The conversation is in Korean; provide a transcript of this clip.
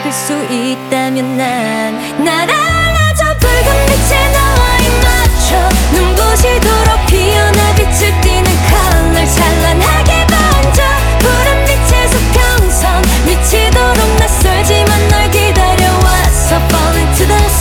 바뀔 수 있다면 날 알려줘. 붉은 빛에 너와 입 맞춰 눈부시도록 피어나 빛을 띠는 컬러 찬란하게 번져. 푸른 빛의 수평선 미치도록 낯설지만 널 기다려왔어. Fall into the